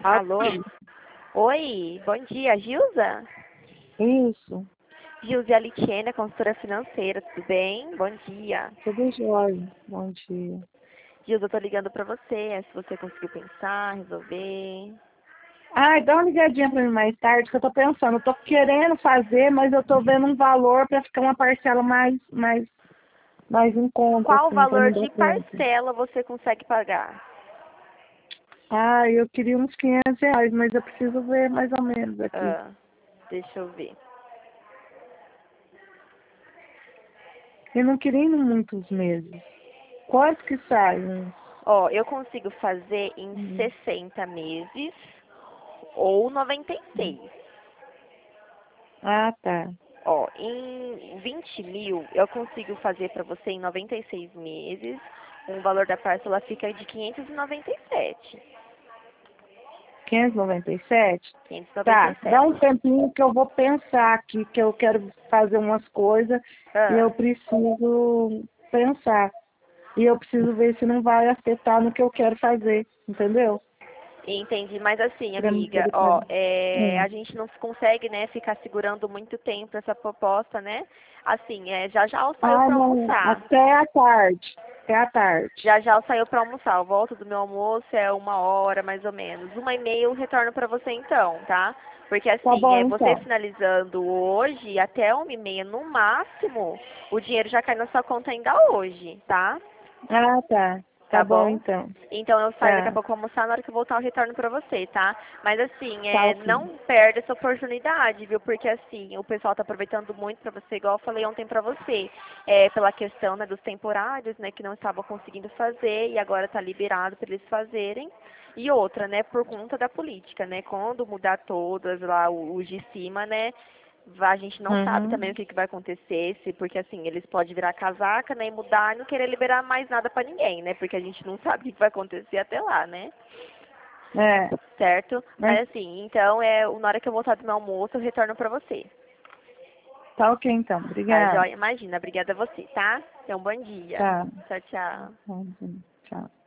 Alô? Oi, bom dia, Gilza? Isso, Gilza Alitiene, consultora financeira, tudo bem? Bom dia. tudo jóia. Bom dia. Gilza, eu tô ligando pra você, se você conseguiu pensar, resolver. Ai, dá uma ligadinha pra mim mais tarde, que eu tô pensando. Eu tô querendo fazer, mas eu tô vendo um valor pra ficar uma parcela mais em conta, Qual o assim, pra valor não dar de tempo. parcela você consegue pagar? Ai, eu queria uns R$ 500, mas eu preciso ver mais ou menos aqui. Ah, deixa eu ver. Eu não queria ir em muitos meses. Quanto que sai? Ó, eu consigo fazer em Hum. 60 meses ou 96. Ah, tá. Ó, em 20 mil, eu consigo fazer para você em 96 meses. O valor da parcela fica de 597. 597. Tá, dá 597. um tempinho que eu vou pensar aqui, que eu quero fazer umas coisas e eu Ah, preciso pensar. E eu preciso ver se não vai afetar no que eu quero fazer, entendeu? entendi. Mas assim, Pra mim amiga, poder ó, fazer. Hum. a gente não consegue, né, ficar segurando muito tempo essa proposta, né? Assim, já já eu saio Ah, para não, almoçar. até a tarde. Até a tarde. Já já eu saio para almoçar. Eu volto do meu almoço é 1 hora mais ou menos. 1h30 eu retorno para você então, tá? Porque Tá assim, bom, você então. finalizando hoje, até 1h30 no máximo, o dinheiro já cai na sua conta ainda hoje, tá? Ah, tá. Tá Tá bom, bom? então. Então eu saio daqui a Tá. pouco almoçar, na hora que eu voltar eu retorno pra você, tá? Mas assim, Tá ok. não perde essa oportunidade, viu? Porque assim, o pessoal tá aproveitando muito pra você, igual eu falei ontem pra você, pela questão, né, dos temporários, né, que não estavam conseguindo fazer e agora tá liberado pra eles fazerem. E outra, né, por conta da política, né? Quando mudar todas lá, os de cima, né? A gente não sabe também o Uhum. que, que vai acontecer, se, porque assim, eles podem virar casaca, né, e mudar e não querer liberar mais nada pra ninguém, né? Porque a gente não sabe o que que vai acontecer até lá, né? É, Certo? mas Mas assim, então na hora que eu voltar do meu almoço, eu retorno pra você. tá ok, então. Tá, Obrigada. joia? Imagina, obrigada a você, tá? Então, bom dia. Tá. Tchau, tchau. Tchau.